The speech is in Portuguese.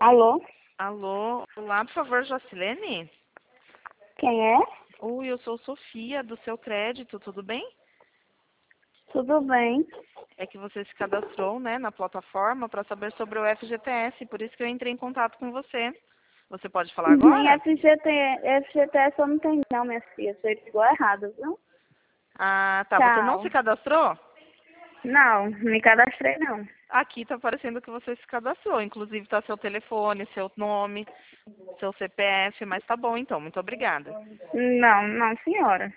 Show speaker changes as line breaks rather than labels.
Alô?
Alô, olá, por favor, Jocilene?
Quem é?
Oi, eu sou Sofia, do seu crédito, tudo bem?
Tudo bem?
É que você se cadastrou, né, na plataforma para saber sobre o FGTS, por isso que eu entrei em contato com você. Você pode falar
Nem
agora?
FGTS eu não tenho não, minha filha. Você ligou errado, viu?
Ah, tá. Você não
Tchau.
se cadastrou?
Não, me cadastrei não.
Aqui tá aparecendo que você se cadastrou. Inclusive tá seu telefone, seu nome, seu CPF, mas tá bom então. Muito obrigada.
Não, não, senhora.